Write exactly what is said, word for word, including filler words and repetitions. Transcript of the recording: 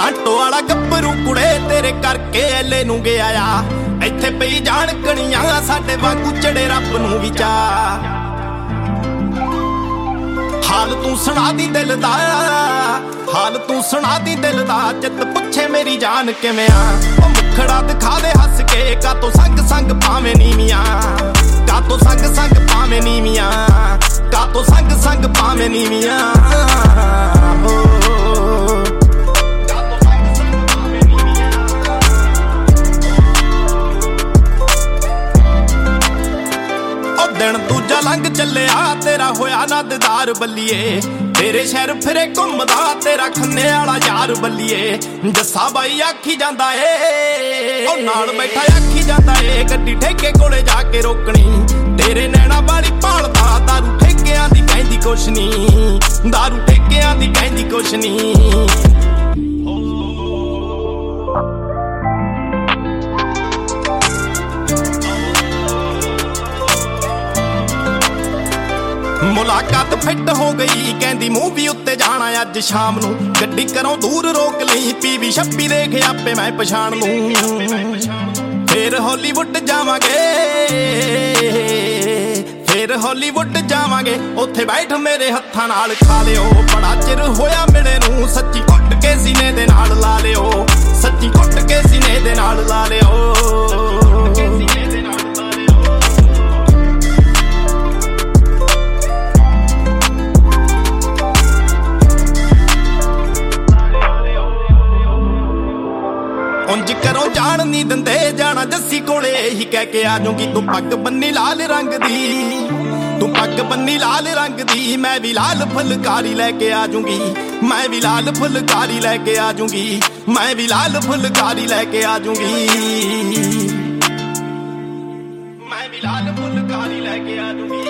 ਮੰਟੋ ਵਾਲਾ ਗੱਭਰੂ ਕੁੜੇ ਤੇਰੇ ਕਰਕੇ ਐਲੇ ਨੂੰ ਗਿਆ ਆ। ਇੱਥੇ ਪਈ ਜਾਣ ਕਣੀਆਂ ਸਾਡੇ ਵਾਂਗੂ ਚੜੇ ਰੱਬ ਨੂੰ ਵੀ ਚਾ। ਹਾਲ ਤੂੰ ਸੁਣਾ ਦੀ ਦਿਲ ਦਾ, ਹਾਲ ਤੂੰ ਸੁਣਾ ਦੀ ਦਿਲ ਦਾ। ਚਿੱਤ ਪੁੱਛੇ ਮੇਰੀ ਜਾਨ ਕਿਵੇਂ ਆ। ਉਹ ਮੁਖੜਾ ਦਿਖਾ ਦੇ ਹੱਸ ਕੇ, ਕਾਤੋਂ ਸੰਗ ਸੰਗ ਪਾਵੇਂ ਨੀਵੀਆਂ, ਕਾਤੋਂ ਸੰਗ ਸੰਗ ਪਾਵੇਂ ਨੀਵੀਆਂ, ਕਾਤੋਂ ਸੰਗ ਸੰਗ ਪਾਵੇਂ ਨੀਵੀਆਂ। ਦਿਨ ਦੂਜਾ ਲੰਘ ਚੱਲਿਆ ਤੇਰਾ ਹੋਇਆ ਨਾ ਦੀਦਾਰ ਬੱਲੀਏ। ਤੇਰੇ ਸ਼ਹਿਰ ਫਿਰੇ ਘੁੰਮਦਾ ਤੇਰਾ ਖੰਨੇ ਵਾਲਾ ਯਾਰ ਬੱਲੀਏ। ਜੱਸਾ ਬਾਈ ਆਖੀ ਜਾਂਦਾ ਏ, ਉਹ ਨਾਲ ਬੈਠਾ ਆਖੀ ਜਾਂਦਾ ਏ, ਗੱਡੀ ਠੇਕੇ ਕੋਲੇ ਜਾ ਕੇ ਰੋਕਣੀ। ਤੇਰੇ ਨੈਣਾ ਵਾਲੀ ਭਾਲਦਾ ਦਾਰੂ ਠੇਕਿਆਂ ਦੀ ਕਹਿੰਦੀ ਕੁਛ ਨੀ, ਦਾਰੂ ਠੇਕਿਆਂ ਦੀ ਕਹਿੰਦੀ ਕੁਛ ਨੀ। ਮੁਲਾਕਾਤ ਫਿੱਟ ਹੋ ਗਈ, ਕਹਿੰਦੀ ਮੂਵੀ ਉੱਤੇ ਜਾਣਾ ਅੱਜ ਸ਼ਾਮ ਨੂੰ। ਗੱਡੀ ਘਰੋਂ ਦੂਰ ਰੋਕ ਲਈ, ਪੀਵੀ ਛੱਬੀ ਦੇਖ ਆਪੇ ਮੈਂ ਪਛਾਣ ਲੂੰ। ਫੇਰ ਹਾਲੀਵੁੱਡ ਜਾਵਾਂਗੇ, ਫੇਰ ਹਾਲੀਵੁੱਡ ਜਾਵਾਂਗੇ। ਉੱਥੇ ਬੈਠ ਮੇਰੇ ਹੱਥਾਂ ਨਾਲ ਖਾ ਲਿਓ, ਬੜਾ ਚਿਰ ਹੋਇਆ ਮਿਲੇ ਨੂੰ। ਸੱਚੀ ਘੁੱਟ ਕੇ ਸੀਨੇ ਦੇ ਨਾਲ ਲਾ ਲਿਓ, ਸੱਚੀ ਘੁੱਟ ਕੇ ਸੀਨੇ ਦੇ ਨਾਲ ਲਾ ਲਿਓ। ਉਂਝ ਕਰੋ ਜਾਣ ਨੀ ਦਿੰਦੇ, ਜਾਣਾ ਜੱਸੀ ਕੋਲੇ ਹੀ ਕਹਿ ਕੇ ਆ ਜਾਊਂਗੀ। ਤੂੰ ਪੱਗ ਬੰਨੀ ਲਾਲ ਰੰਗ ਦੀ, ਤੂੰ ਪੱਗ ਬੰਨੀ ਲਾਲ ਰੰਗ ਦੀ। ਮੈਂ ਵੀ ਲਾਲ ਫੁਲਕਾਰੀ ਲੈ ਕੇ ਆ ਜਾਊਂਗੀ, ਮੈਂ ਵੀ ਲਾਲ ਫੁਲਕਾਰੀ ਲੈ ਕੇ ਆ ਜਾਊਂਗੀ, ਮੈਂ ਵੀ ਲਾਲ ਫੁਲਕਾਰੀ ਲੈ ਕੇ ਆ ਜਾਊਂਗੀ, ਮੈਂ ਵੀ ਲਾਲ ਫੁਲਕਾਰੀ ਲੈ ਕੇ ਆ ਜਾਊਂਗੀ।